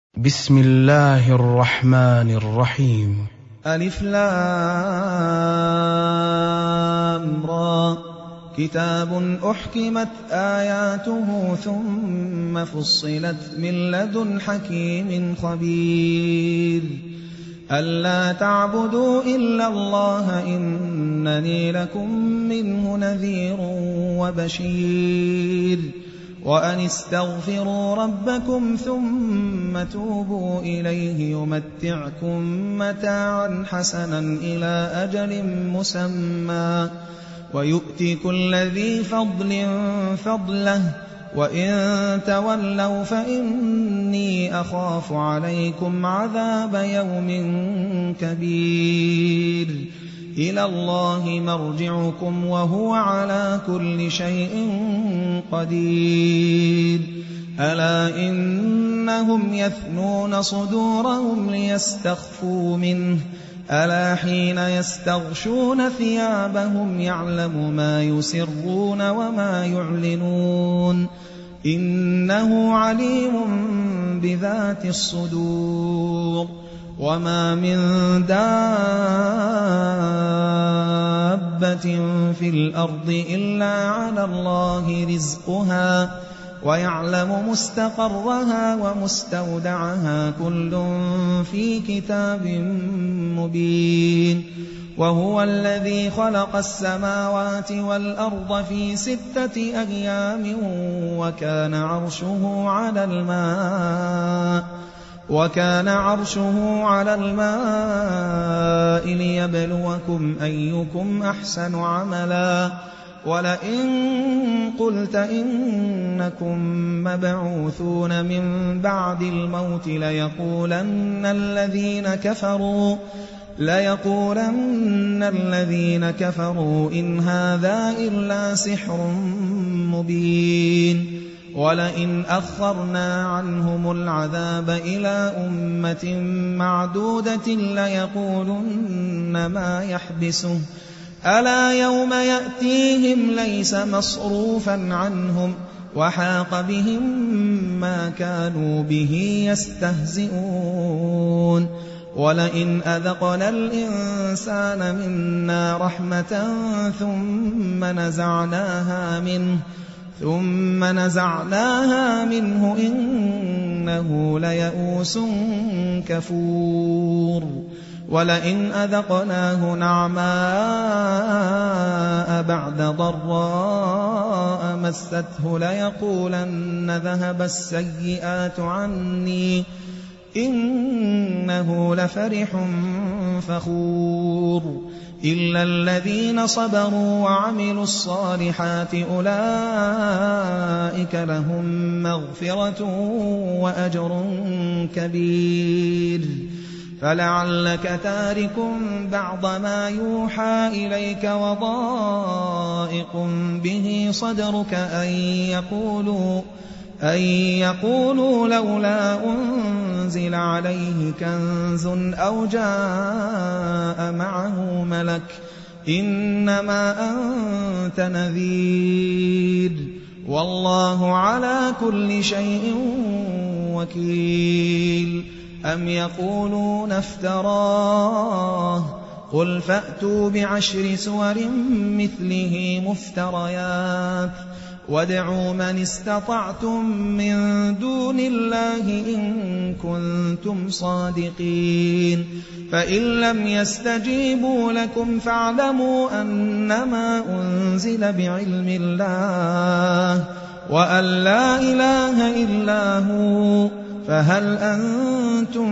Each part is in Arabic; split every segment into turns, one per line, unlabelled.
بسم الله الرحمن الرحيم.
ألف لام را كتاب أحكمت آياته ثم فصلت من لدن حكيم خبير ألا تعبدوا إلا الله إنني لكم منه نذير وبشير وأن استغفروا ربكم ثم توبوا إليه يمتعكم متاعا حسنا إلى أجل مسمى ويؤتي كل ذي فضل فضله وإن تولوا فإني أخاف عليكم عذاب يوم كبير إلى الله مرجعكم وهو على كل شيء قدير ألا إنهم يثنون صدورهم ليستخفوا منه ألا حين يستغشون ثيابهم يعلم ما يسرون وما يعلنون إنه عليم بذات الصدور وما من دابة في الأرض إلا على الله رزقها ويعلم مستقرها ومستودعها كل في كتاب مبين وهو الذي خلق السماوات والأرض في 6 أيام وكان عرشه على الماء ليبلوكم أيكم أحسن عملا ولئن قلت إنكم مبعوثون من بعد الموت ليقولن الذين كفروا إن هذا إلا سحر مبين ولئن أخرنا عنهم العذاب إلى أمة معدودة ليقولن ما يحبسه ألا يوم يأتيهم ليس مصروفا عنهم وحاق بهم ما كانوا به يستهزئون ولئن أذقنا الإنسان منا رحمة ثم نزعناها منه إنه ليئوس كفور ولئن أذقناه نعماء بعد ضراء مسته ليقولن ذهب السيئات عني إنه لفرح فخور إلا الذين صبروا وعملوا الصالحات أولئك لهم مغفرة وأجر كبير فلعلك تارك بعض ما يوحى إليك وضائق به صدرك أن يقولوا لولا أنزل عليه كنز أو جاء معه ملك إنما أنت نذير والله على كل شيء وكيل أم يقولون افتراه قل فأتوا ب10 سور مثله مفتريات وادعوا من استطعتم من دون الله إن كنتم صادقين فإن لم يستجيبوا لكم فاعلموا أنما أنزل بعلم الله وأن لا إله إلا هو فهل أنتم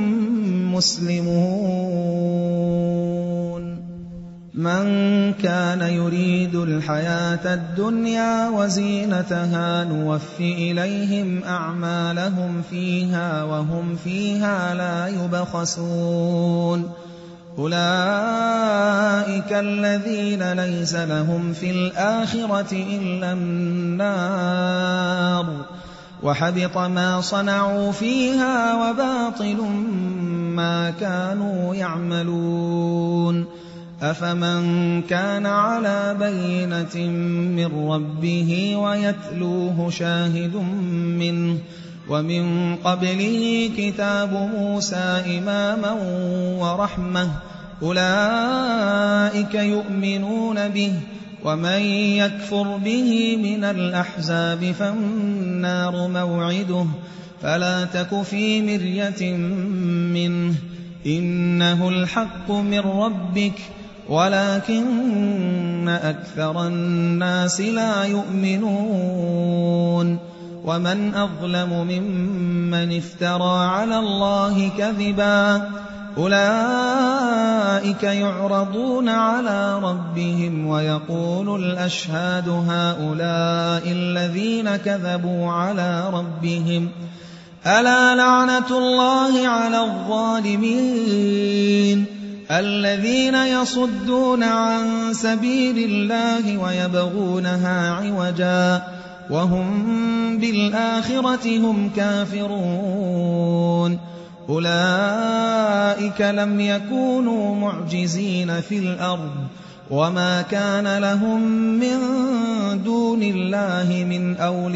مسلمون من كان يريد الحياة الدنيا وزينتها نوف إليهم أعمالهم فيها وهم فيها لا يبخسون أولئك الذين ليس لهم في الآخرة إلا النار وحبط ما صنعوا فيها وباطل ما كانوا يعملون أفمن كان على بينة من ربه ويتلوه شاهد منه ومن قبله كتاب موسى إماما ورحمة أولئك يؤمنون به ومن يكفر به من الأحزاب فالنار موعده فلا تك في مرية منه إنه الحق من ربك ولكن أكثر الناس لا يؤمنون ومن أظلم ممن افترى على الله كذبا أولئك يعرضون على ربهم ويقول الأشهاد هؤلاء الذين كذبوا على ربهم ألا لعنة الله على الظالمين الذين يصدون عن سبيل الله ويبغونها عوجا وهم بالآخرة هم كافرون أولئك لم يكونوا معجزين في الأرض وما كان لهم من دون الله من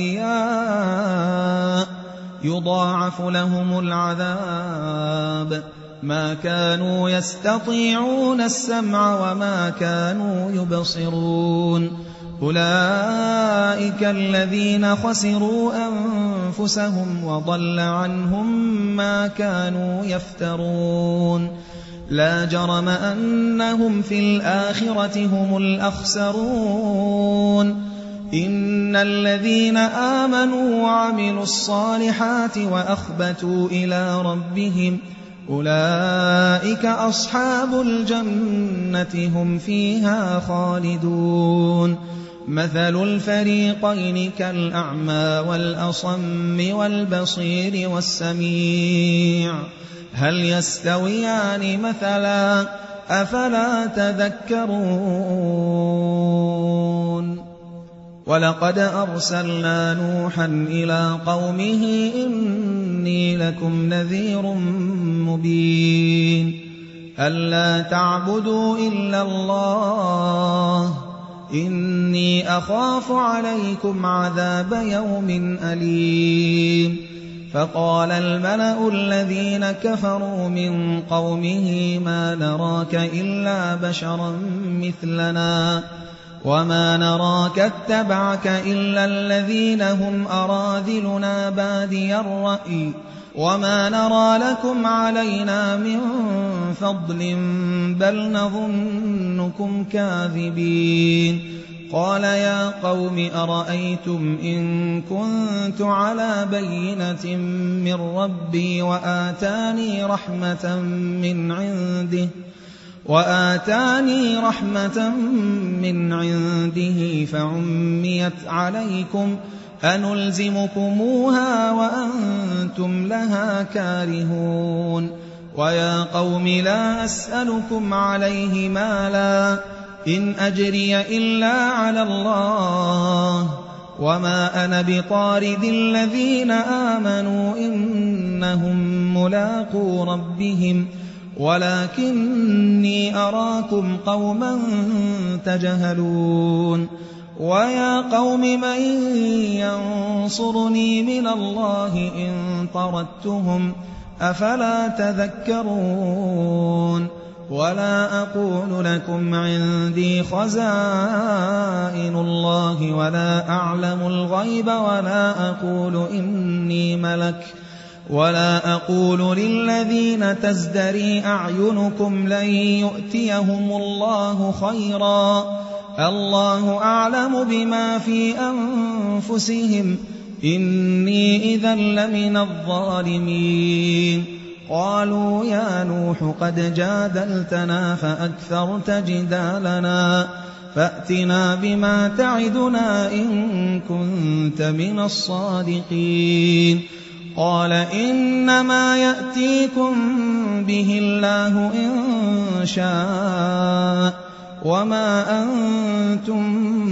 أولياء يضاعف لهم العذاب ما كانوا يستطيعون السمع وما كانوا يبصرون أولئك الذين خسروا أنفسهم وضل عنهم ما كانوا يفترون لا جرم أنهم في الآخرة هم الأخسرون إن الذين آمنوا وعملوا الصالحات وأخبتوا إلى ربهم أولئك أصحاب الجنة هم فيها خالدون مثل الفريقين كالأعمى والأصم والبصير والسميع هل يستويان مثلا أفلا تذكرون ولقد أرسلنا نوحا إلى قومه إني لكم نذير مبين ألا تعبدوا إلا الله إني أخاف عليكم عذاب يوم أليم فقال الملأ الذين كفروا من قومه ما نراك إلا بشرا مثلنا وما نراك اتبعك إلا الذين هم أراذلنا بادي الرأي وما نرى لكم علينا من فضل بل نظنكم كاذبين قال يا قوم أرأيتم إن كنت على بينة من ربي وآتاني رحمة من عنده فعميت عليكم أنلزمكموها وأنتم لها كارهون ويا قوم لا أسألكم عليه مالا إن أجري إلا على الله وما أنا بطارد الذين آمنوا إنهم ملاقو ربهم ولكني أراكم قوما تجهلون ويا قوم من ينصرني من الله إن طردتهم أفلا تذكرون ولا أقول لكم عندي خزائن الله ولا أعلم الغيب ولا أقول إني ملك ولا أقول للذين تزدري أعينكم لن يؤتيهم الله خيرا الله أعلم بما في أنفسهم إني إذا لمن الظالمين قالوا يا نوح قد جادلتنا فأكثرت جدالنا فأتنا بما تعدنا إن كنت من الصادقين قال إنما يأتيكم به الله إن شاء وما أنتم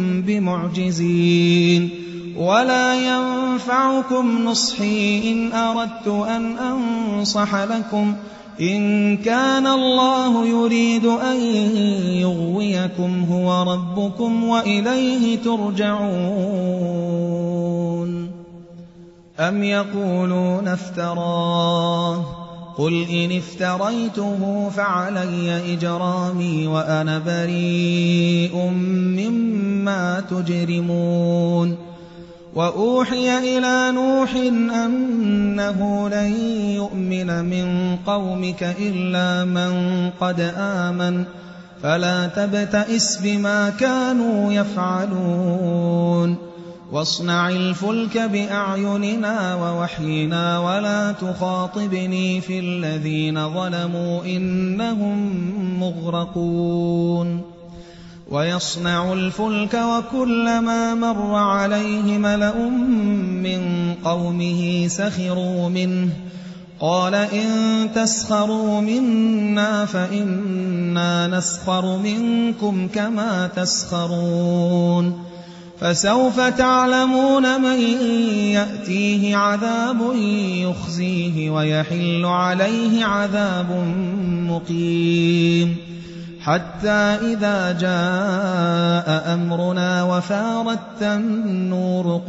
بمعجزين ولا ينفعكم نصحي إن أردت أن أنصح لكم إن كان الله يريد أن يغويكم هو ربكم وإليه ترجعون أَمْ يَقُولُونَ افْتَرَاهُ قُلْ إِنِ افْتَرَيْتُهُ فَعَلَيَّ إِجْرَامِي وَأَنَا بَرِيءٌ مِّمَّا تُجْرِمُونَ وَأُوحِيَ إِلَىٰ نُوحٍ أَنَّهُ لَن يُؤْمِنَ مِن قَوْمِكَ إِلَّا مَن قَدْ آمَنَ فَلَا تَبْتَئِسْ بِمَا كَانُوا يَفْعَلُونَ وَاصْنَعِ الْفُلْكَ بِأَعْيُنِنَا وَوَحْيِنَا وَلَا تُخَاطِبْنِي فِي الَّذِينَ ظَلَمُوا إِنَّهُم مُّغْرَقُونَ وَيَصْنَعُ الْفُلْكَ وَكُلَّمَا مَرَّ عَلَيْهِ مَلَأٌ مِّن قَوْمِهِ سَخِرُوا مِنْهُ قَالَ إِن تَسْخَرُوا مِنَّا فَإِنَّا نَسْخَرُ مِنكُمْ كَمَا تَسْخَرُونَ فَسَوْفَ تَعْلَمُونَ مَن يَأْتِيهِ عَذَابٌ يُخْزِيهِ وَيَحِلُّ عَلَيْهِ عَذَابٌ مُّقِيمٌ حَتَّىٰ إِذَا جَاءَ أَمْرُنَا وَفَارَتِ النُّورُ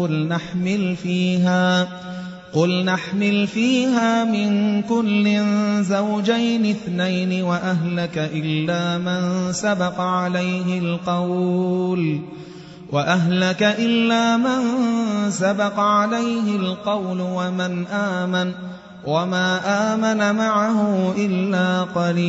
قُلْ نَحْمِلْ فِيهَا مِن كُلٍّ زَوْجَيْنِ اثْنَيْنِ وَأَهْلَكَ إِلَّا مَن سَبَقَ عَلَيْهِ الْقَوْلُ وَمَنْ آمَنَ وَمَا آمَنَ مَعَهُ إِلَّا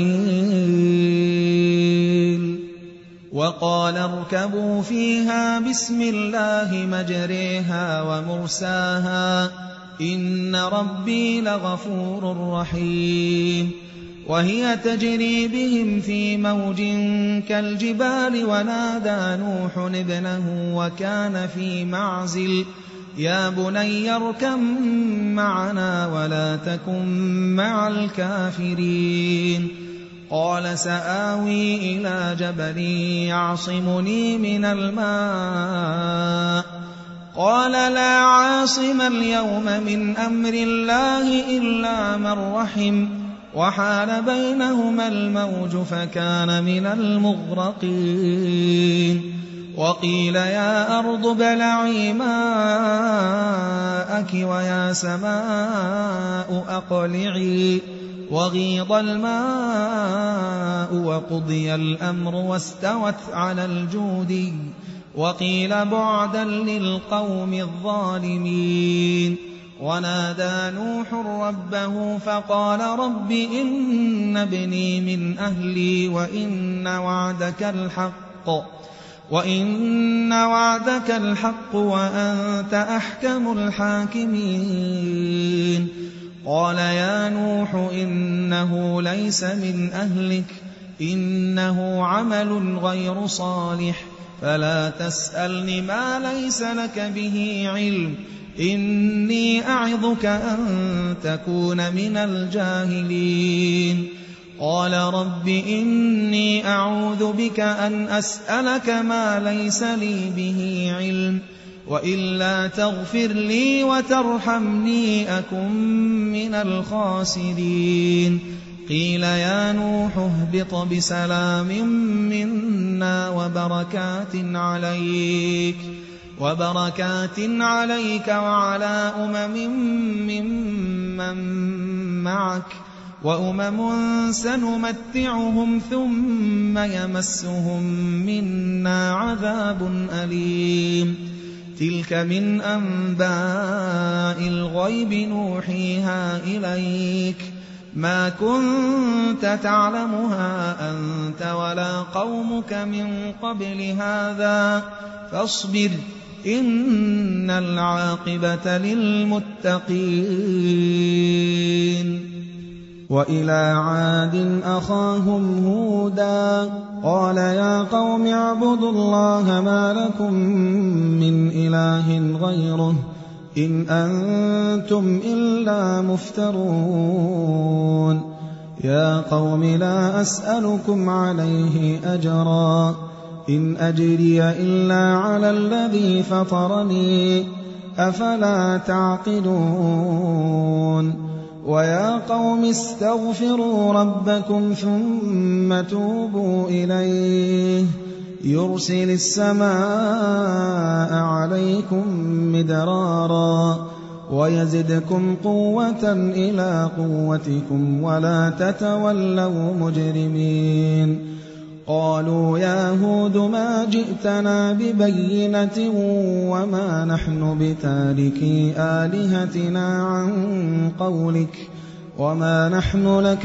قَلِيلٌ وَقَالَ ارْكَبُوا فِيهَا بِسْمِ اللَّهِ مَجْرَاهَا وَمُرْسَاهَا إِنَّ رَبِّي لَغَفُورٌ رَّحِيمٌ وَهِيَ تَجْرِي بِهِمْ فِي مَوْجٍ كَالْجِبَالِ وَنَادَىٰ نُوحٌ ابْنَهُ وَكَانَ فِي مَعْزِلٍ يَا بُنَيَّ ارْكَب مَّعَنَا وَلَا تَكُن مَّعَ الْكَافِرِينَ قَالَ سَآوِي إِلَىٰ جَبَلٍ يَعْصِمُنِي مِنَ الْمَاءِ قَالَ لَا عَاصِمَ الْيَوْمَ مِنْ أَمْرِ اللَّهِ إِلَّا مَن رَّحِمَ وَحَالَ بَيْنَهُمَا الْمَوْجُ فَكَانَ مِنَ الْمُغْرَقِينَ وَقِيلَ يَا أَرْضُ ابْلَعِي مَاءَكِ وَيَا سَمَاءُ أَقْلِعِي وَغِيضَ الْمَاءُ وَقُضِيَ الْأَمْرُ وَاسْتَوَتْ عَلَى الْجُودِيِّ وَقِيلَ بُعْدًا لِّلْقَوْمِ الظَّالِمِينَ وَنَادَىٰ نُوحٌ رَّبَّهُ فَقَالَ رَبِّ إِنَّ ابْنِي مِنْ أَهْلِي وَإِنَّ وَعْدَكَ الْحَقُّ وَأَنتَ أَحْكَمُ الْحَاكِمِينَ قَالَ يَا نُوحُ إِنَّهُ لَيْسَ مِنْ أَهْلِكَ إِنَّهُ عَمَلٌ غَيْرُ صَالِحٍ فَلَا تَسْأَلْنِ مَا لَيْسَ لَكَ بِهِ عِلْمٌ إِنِّي أَعِظُكَ أَن تَكُونَ مِنَ الْجَاهِلِينَ قَالَ رَبِّ إِنِّي أَعُوذُ بِكَ أَنْ أَسْأَلَكَ مَا لَيْسَ لِي بِهِ عِلْمٌ وَإِلَّا تَغْفِرْ لِي وَتَرْحَمْنِي أَكُن مِّنَ الْخَاسِرِينَ قِيلَ يَا نُوحُ اهْبِطْ بِسَلَامٍ مِّنَّا وَبَرَكَاتٍ عَلَيْكَ وَعَلَىٰ مِمَّن مَّعَكَ وَأُمَمٌ سَنُمَتِّعُهُمْ ثُمَّ يَمَسُّهُم مِّنَّا عَذَابٌ أَلِيمٌ تِلْكَ مِنْ أَنبَاءِ الْغَيْبِ نُوحِيهَا إِلَيْكَ مَا كُنتَ تَعْلَمُهَا أَنتَ وَلَا قَوْمُكَ مِن قَبْلِ هَٰذَا فَاصْبِرْ إِنَّ الْعَاقِبَةَ لِلْمُتَّقِينَ وَإِلَىٰ عَادٍ أَخَاهُمْ هُودًا قَالَ يَا قَوْمِ اعْبُدُوا اللَّهَ مَا لَكُم مِّنْ إِلَٰهٍ غَيْرُهُ إِنْ أَنتُمْ إِلَّا مُفْتَرُونَ يَا قَوْمِ لَا أَسْأَلُكُمْ عَلَيْهِ أَجْرًا إِنْ أَجْرِيَ إِلَّا عَلَى الَّذِي فَطَرَنِي أَفَلَا تَعْقِلُونَ وَيَا قَوْمِ اسْتَغْفِرُوا رَبَّكُمْ ثُمَّ تُوبُوا إِلَيْهِ يُرْسِلِ السَّمَاءَ عَلَيْكُم مِّدْرَارًا ويزدكم قوة إلى قوتكم ولا تتولوا مجرمين. قالوا يا هود ما جئتنا ببينة وما نحن بتاركي آلهتنا عن قولك وما نحن لك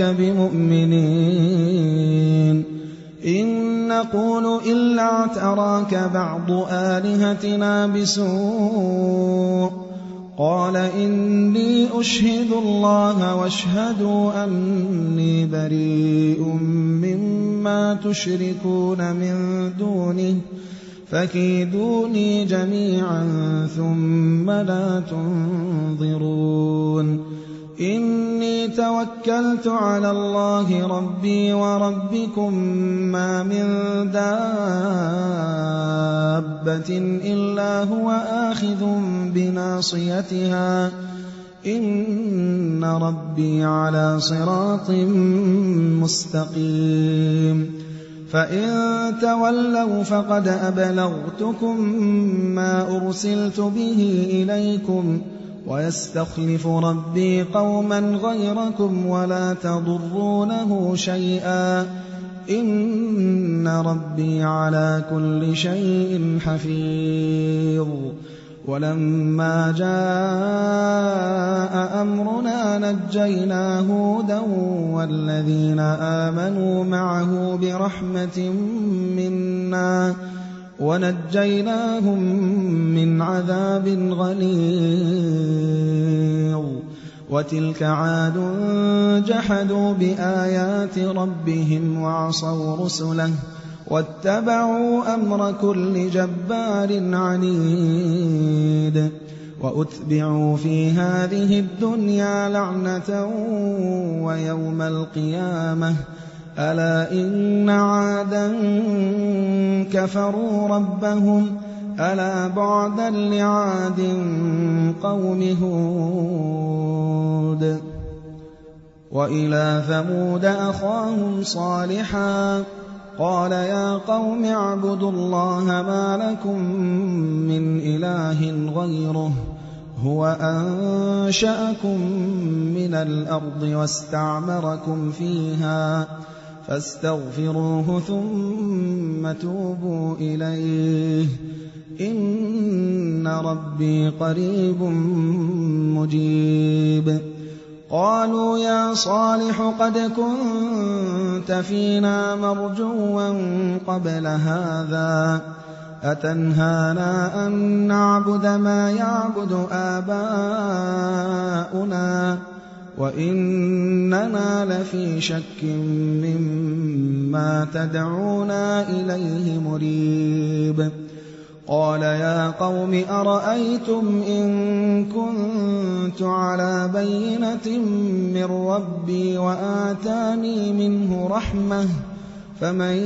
بمؤمنين إن نقول إلا اعتراك بعض آلهتنا بسوء قال إني أشهد الله واشهدوا أني بريء مما تشركون من دونه فكيدوني جميعا ثم لا تنظرون. إني توكلت على الله ربي وربكم ما من دابة إلا هو آخذ بناصيتها إن ربي على صراط مستقيم. فإن تولوا فقد أبلغتكم ما أرسلت به إليكم ويستخلف ربي قوما غيركم ولا تضرونه شيئا إن ربي على كل شيء حفيظ. ولما جاء أمرنا نجينا هودا والذين آمنوا معه برحمة منا ونجيناهم من عذاب غليظ. وتلك عاد جحدوا بآيات ربهم وعصوا رسله واتبعوا أمر كل جبار عنيد. وأتبعوا في هذه الدنيا لعنة ويوم القيامة ألا إن عادا كفروا ربهم ألا بعدا لعاد قوم هود. وإلى ثمود أخاهم صالحا قال يا قوم اعبدوا الله ما لكم من إله غيره هو أنشأكم من الأرض واستعمركم فيها فاستغفروه ثم توبوا إليه إن ربي قريب مجيب. قالوا يا صالح قد كنت فينا مرجوا قبل هذا أتنهانا أن نعبد ما يعبد آباؤنا وإننا لفي شك مما تدعونا إليه مريب. قال يا قوم أرأيتم إن كنت على بينة من ربي وآتاني منه رحمة فمن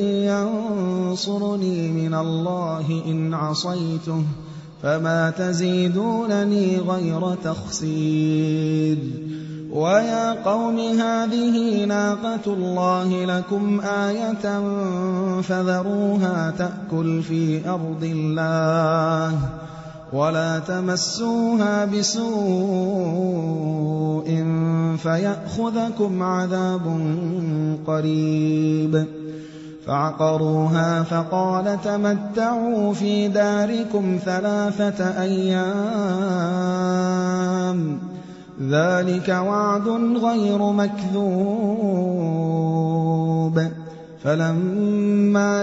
ينصرني من الله إن عصيته فما تزيدونني غير تخسير. ويا قوم هذه ناقة الله لكم آية فذروها تأكل في أرض الله ولا تمسوها بسوء فيأخذكم عذاب قريب. فعقروها فقال تمتعوا في داركم 3 أيام ذلك وعد غير مكذوب. فلما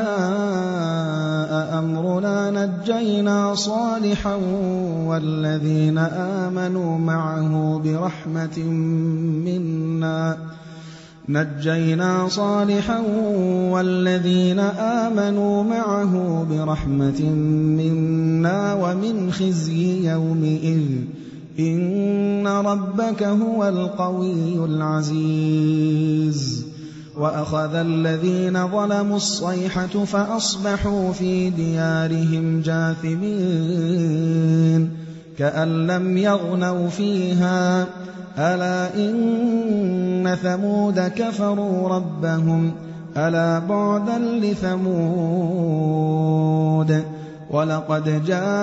جاء أمرنا نجينا صالحا والذين آمنوا معه برحمة منا ومن خزي يومئذ إن ربك هو القوي العزيز. وأخذ الذين ظلموا الصيحة فأصبحوا في ديارهم جاثمين كأن لم يغنوا فيها ألا إن ثمود كفروا ربهم ألا بعدا لثمود. وَلَقَدْ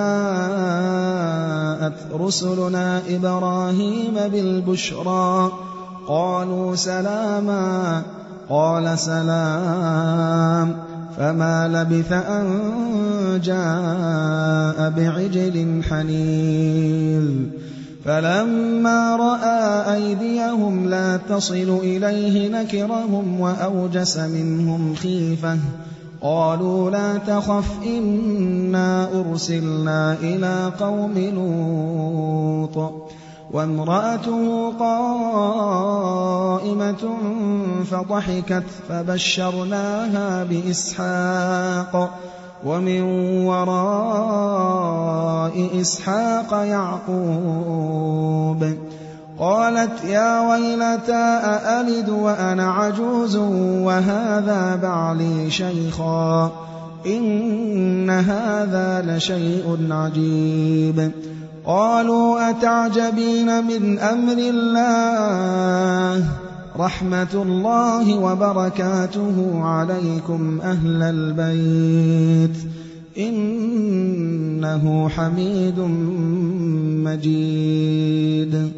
جَاءَتْ رُسُلُنَا إِبْرَاهِيمَ بِالْبُشْرَىٰ قَالُوا سَلَامًا قَالَ سَلَامٌ فَمَا لَبِثَ أَن جَاءَ بِعِجْلٍ حَنِيذٍ فَلَمَّا رَأَىٰ أَيْدِيَهُمْ لَا تَصِلُ إِلَيْهِ نَكِرَهُمْ وَأَوْجَسَ مِنْهُمْ خِيفَةً قَالُوا لَا تَخَفْ إِنَّا أُرْسِلْنَا إِلَىٰ قَوْمِ لُوطٍ وَامْرَأَتُهُ قَائِمَةٌ فَضَحِكَتْ فَبَشَّرْنَاهَا بِإِسْحَاقَ وَمِن وَرَاءِ إِسْحَاقَ يَعْقُوبَ قَالَتْ يَا وَيْلَتَىٰ أَأَلِدُ وَأَنَا عَجُوزٌ وَهَٰذَا بَعْلِي شَيْخًا إِنَّ هَٰذَا لَشَيْءٌ عَجِيبٌ قَالُوا أَتَعْجَبِينَ مِنْ أَمْرِ اللَّهِ رَحْمَتُ اللَّهِ وَبَرَكَاتُهُ عَلَيْكُمْ أَهْلَ الْبَيْتِ إِنَّهُ حَمِيدٌ مَّجِيدٌ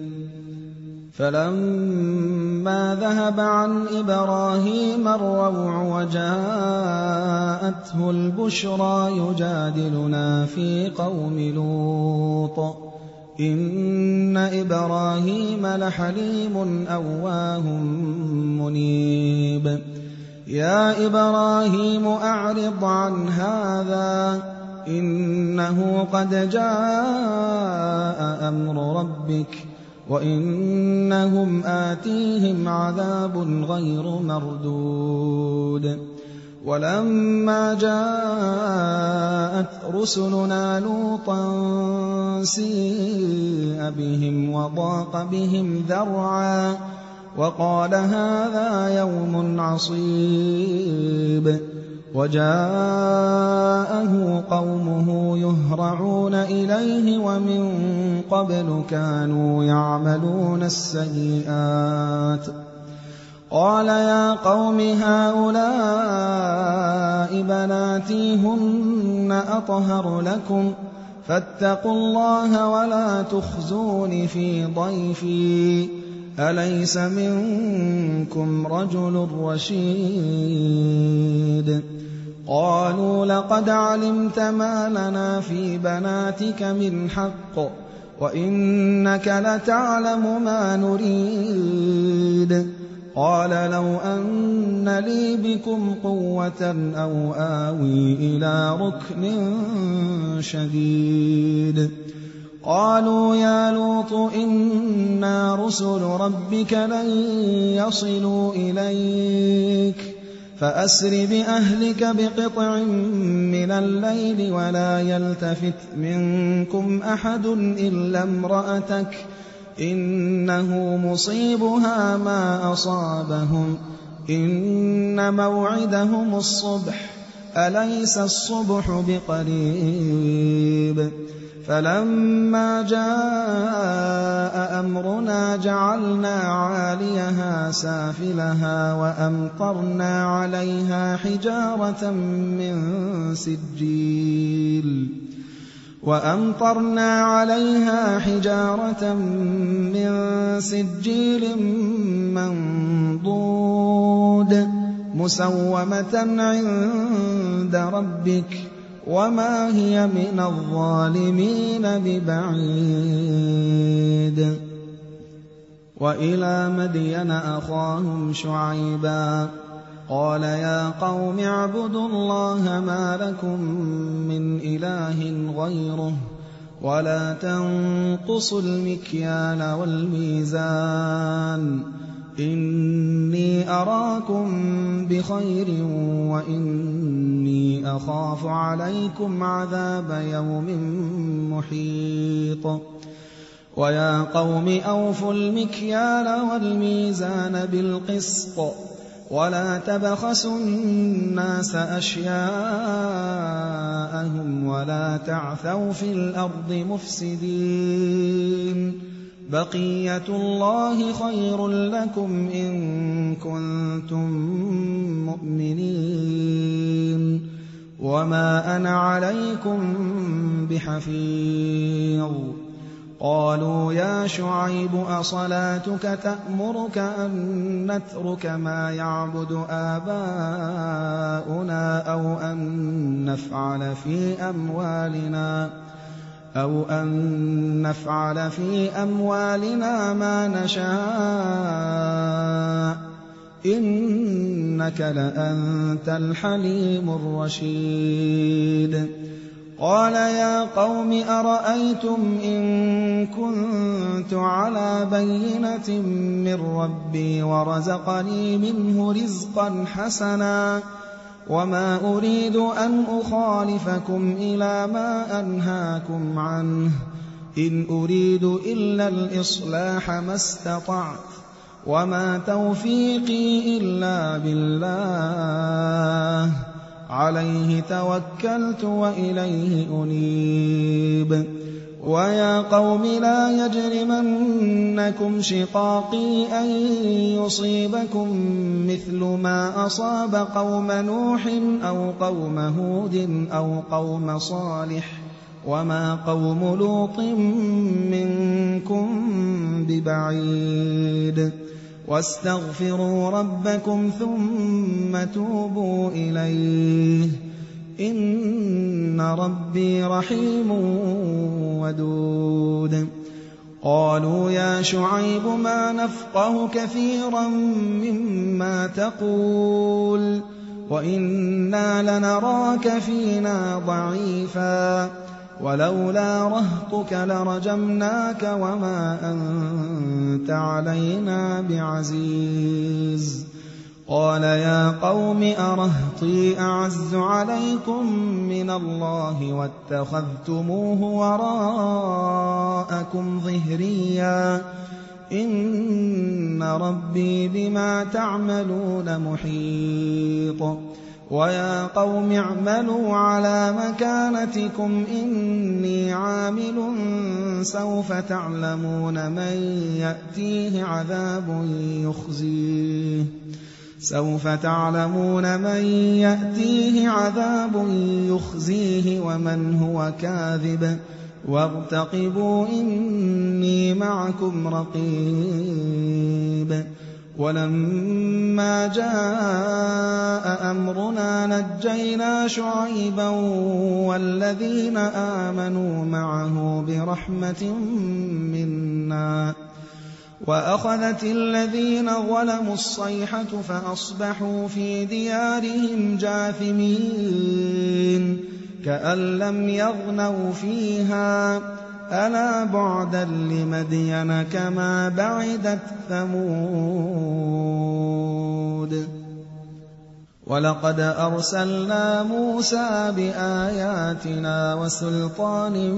فَلَمَّا ذَهَبَ عَنْ إِبْرَاهِيمَ الرَّوْعُ وَجَاءَتْهُ الْبُشْرَىٰ يُجَادِلُنَا فِي قَوْمِ لُوطٍ إِنَّ إِبْرَاهِيمَ لَحَلِيمٌ أَوَّاهٌ مُّنِيبٌ يَا إِبْرَاهِيمُ أَعْرِضْ عَنْ هَٰذَا إِنَّهُ قَدْ جَاءَ أَمْرُ رَبِّكَ وَإِنَّهُمْ آتِيهِمْ عَذَابٌ غَيْرُ مَرْدُودٍ وَلَمَّا جَاءَتْ رُسُلُنَا لُوطًا سِيءَ بِهِمْ وَضَاقَ بِهِمْ ذَرْعًا وَقَالَ هَٰذَا يَوْمٌ عَصِيبٌ وَجَاءَهُ قَوْمُهُ يُهْرَعُونَ إِلَيْهِ وَمِن قَبْلُ كَانُوا يَعْمَلُونَ السَّيِّئَاتِ قَالَ يَا قَوْمِ هَٰؤُلَاءِ بَنَاتِي هُنَّ أَطْهَرُ لَكُمْ فَاتَّقُوا اللَّهَ وَلَا تُخْزُونِ فِي ضَيْفِي أَلَيْسَ مِنكُمْ رَجُلٌ رَّشِيدٌ قَالُوا لَقَدْ عَلِمْتَ مَا لَنَا فِي بَنَاتِكَ مِنْ حَقٍّ وَإِنَّكَ لَتَعْلَمُ مَا نُرِيدُ قَالَ لَوْ أَنَّ لِي بِكُمْ قُوَّةً أَوْ آوِي إِلَىٰ رُكْنٍ شَدِيدٍ قَالُوا يَا لُوطُ إِنَّا رُسُلُ رَبِّكَ لَن يَصِلُوا إِلَيْكَ فَأَسْرِ بِأَهْلِكَ بِقِطْعٍ مِّنَ اللَّيْلِ وَلَا يَلْتَفِتْ مِنكُمْ أَحَدٌ إِلَّا امْرَأَتَكَ إِنَّهُ مُصِيبُهَا مَا أَصَابَهُمْ إِنَّ مَوْعِدَهُمُ الصُّبْحُ أَلَيْسَ الصُّبْحُ بِقَرِيبٍ فَلَمَّا جَاءَ أَمْرُنَا جَعَلْنَا عَالِيَهَا سَافِلَهَا وَأَمْطَرْنَا عَلَيْهَا حِجَارَةً مِّن سِجِّيلٍ مَّنضُودٍ مُّسَوَّمَةً عِندَ رَبِّكَ وَمَا هِيَ مِنَ الظَّالِمِينَ بِبَعِيدٍ وَإِلَىٰ مَدْيَنَ أَخَاهُمْ شُعَيْبًا قَالَ يَا قَوْمِ اعْبُدُوا اللَّهَ مَا لَكُم مِّنْ إِلَٰهٍ غَيْرُهُ وَلَا تَنقُصُوا الْمِكْيَالَ وَالْمِيزَانَ إِنِّي أَرَاكُم بِخَيْرٍ وَإِنِّي أَخَافُ عَلَيْكُمْ عَذَابَ يَوْمٍ مُّحِيطٍ وَيَا قَوْمِ أَوْفُوا الْمِكْيَالَ وَالْمِيزَانَ بِالْقِسْطِ وَلَا تَبْخَسُوا النَّاسَ أَشْيَاءَهُمْ وَلَا تَعْثَوْا فِي الْأَرْضِ مُفْسِدِينَ بَقِيَّةُ اللَّهِ خَيْرٌ لَّكُمْ إِن كُنتُم مُّؤْمِنِينَ وما أنا عليكم بحفيظ. قالوا يا شعيب أصلاتك تأمرك أن نترك ما يعبد آباؤنا أو أن نفعل في أموالنا ما نشاء إنك لأنت الحليم الرشيد. قال يا قوم أرأيتم إن كنت على بينة من ربي ورزقني منه رزقا حسنا وما أريد أن أخالفكم إلى ما أنهاكم عنه إن أريد إلا الإصلاح ما استطعت وما توفيقي إلا بالله عليه توكلت وإليه أنيب. ويا قوم لا يجرمنكم شقاقي أن يصيبكم مثل ما أصاب قوم نوح أو قوم هود أو قوم صالح وما قوم لوط منكم ببعيد. واستغفروا ربكم ثم توبوا إليه إن ربي رحيم ودود. قالوا يا شعيب ما نفقه كثيرا مما تقول وإنا لنراك فينا ضعيفا ولولا رهطك لرجمناك وما أنت علينا بعزيز. قال يا قوم أرهطي أعز عليكم من الله واتخذتموه وراءكم ظهريا إن ربي بما تعملون محيط. ويا قوم اعملوا على مكانتكم إني عامل سوف تعلمون من يأتيه عذاب يخزيه ومن هو كاذب وارتقبوا إني معكم رقيب. ولما جاء أمرنا نجينا شعيبا والذين آمنوا معه برحمة منا وأخذت الذين ظلموا الصيحة فأصبحوا في ديارهم جاثمين كأن لم يغنوا فيها ألا بعدا لمدين كما بعدت ثمود. ولقد أرسلنا موسى بآياتنا وسلطان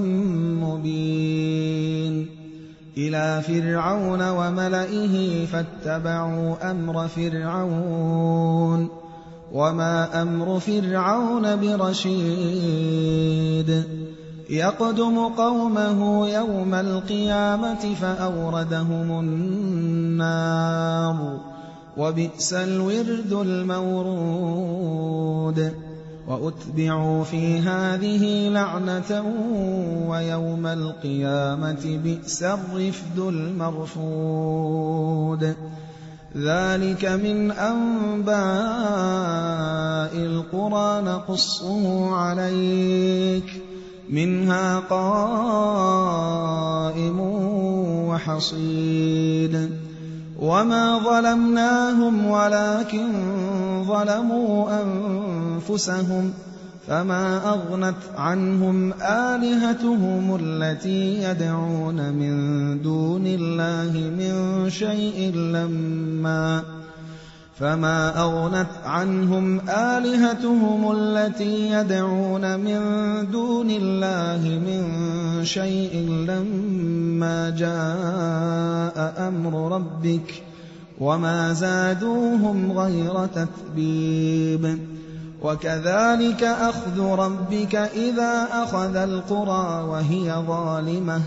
مبين إلى فرعون وملئه فاتبعوا أمر فرعون وما أمر فرعون برشيد. يقدم قومه يوم القيامة فأوردهم النار وبئس الورد المورود. وأتبعوا في هذه لعنة ويوم القيامة بئس الرفد المرفود. ذلك من أنباء القرى نقصه عليك منها قائم وحصيد. وما ظلمناهم ولكن ظلموا أنفسهم فما أغنت عنهم آلهتهم التي يدعون من دون الله من شيء لما جاء أمر ربك وما زادوهم غير تتبيب. وكذلك أخذ ربك إذا أخذ القرى وهي ظالمة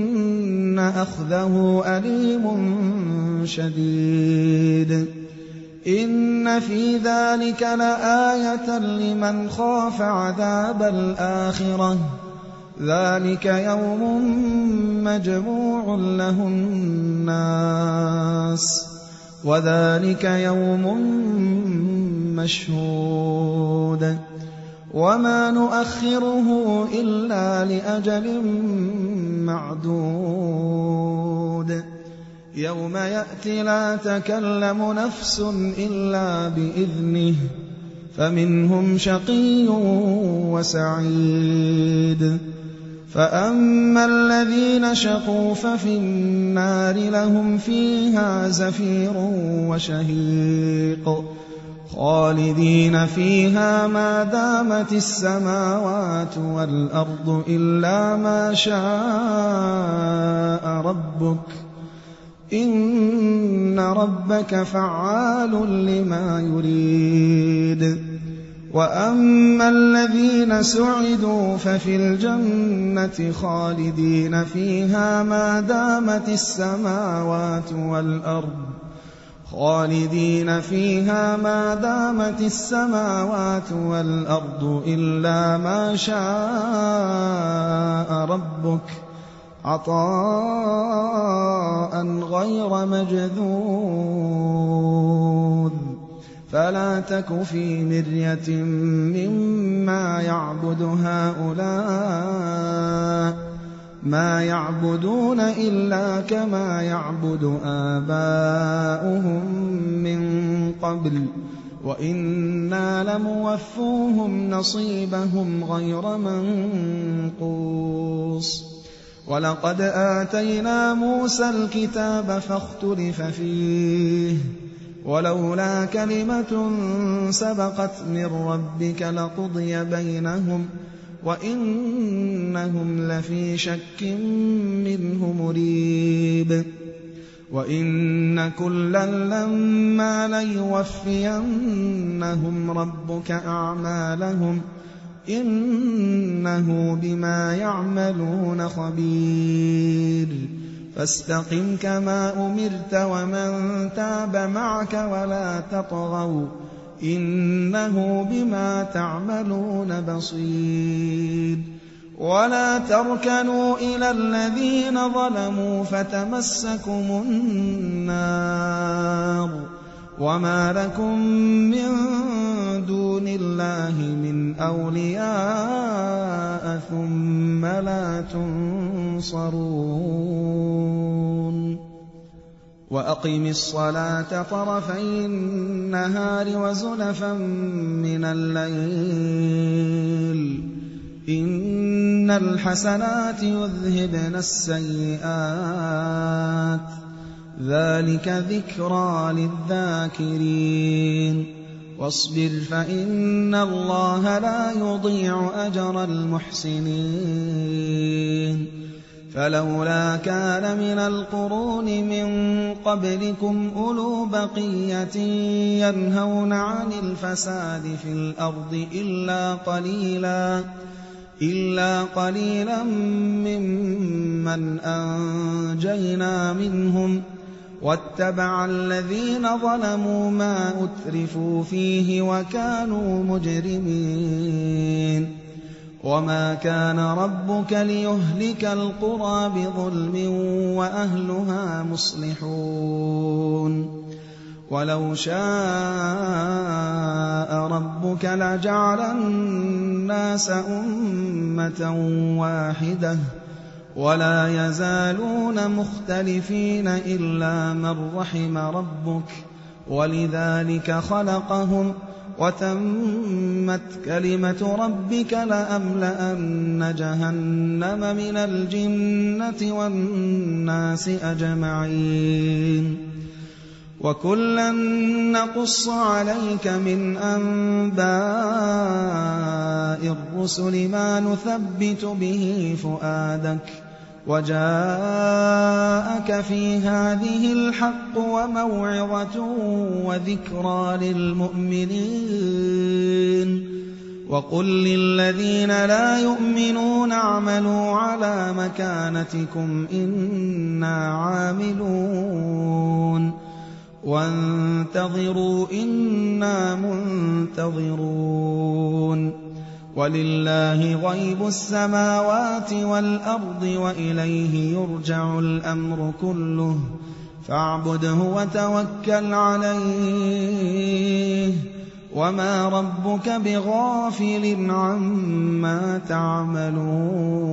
إن أخذه أليم شديد. إن في ذلك لآية لمن خاف عذاب الآخرة ذلك يوم مجموع له الناس وذلك يوم مشهود وما نؤخره إلا لأجل معدود يوم يأتي لا تكلم نفس إلا بإذنه فمنهم شقي وسعيد فأما الذين شقوا ففي النار لهم فيها زفير وشهيق خالدين فيها ما دامت السماوات والأرض إلا ما شاء ربك إن ربك فعال لما يريد وأما الذين سعدوا ففي الجنة خالدين فيها ما دامت السماوات والأرض إلا ما شاء ربك عطاء غير مجذوذ فلا تك في مرية مما يعبد هؤلاء ما يعبدون إلا كما يعبد آباؤهم من قبل وإنا لموفوهم نصيبهم غير منقوص ولقد آتينا موسى الكتاب فاختلف فيه ولولا كلمة سبقت من ربك لقضي بينهم وإنهم لفي شك منه مريب وإن كلا لما ليوفينهم ربك أعمالهم إنه بما يعملون خبير فاستقم كما أمرت ومن تاب معك ولا تطغوا إنه بما تعملون بصير ولا تركنوا إلى الذين ظلموا فتمسكم النار وما لكم من دون الله من أولياء ثم لا تنصرون وأقم الصلاة طرفي النهار وزلفا من الليل إن الحسنات يذهبن السيئات ذلك ذكرى للذاكرين واصبر فإن الله لا يضيع أجر المحسنين فلولا كان من القرون من قبلكم أولو بقية ينهون عن الفساد في الأرض إلا قليلا ممن أنجينا منهم واتبع الذين ظلموا ما أترفوا فيه وكانوا مجرمين وما كان ربك ليهلك القرى بظلم وأهلها مصلحون ولو شاء ربك لجعل الناس أمة واحدة ولا يزالون مختلفين إلا من رحم ربك ولذلك خلقهم وتمت كلمة ربك لأملأن جهنم من الجنة والناس أجمعين وكلا نقص عليك من أنباء الرسل ما نثبت به فؤادك وجاءك في هذه الحق وموعظة وذكرى للمؤمنين وقل للذين لا يؤمنون اعملوا على مكانتكم إنا عاملون وانتظروا إنا منتظرون ولله غيب السماوات والأرض وإليه يرجع الأمر كله فاعبده وتوكل عليه وما ربك بغافل عما تعملون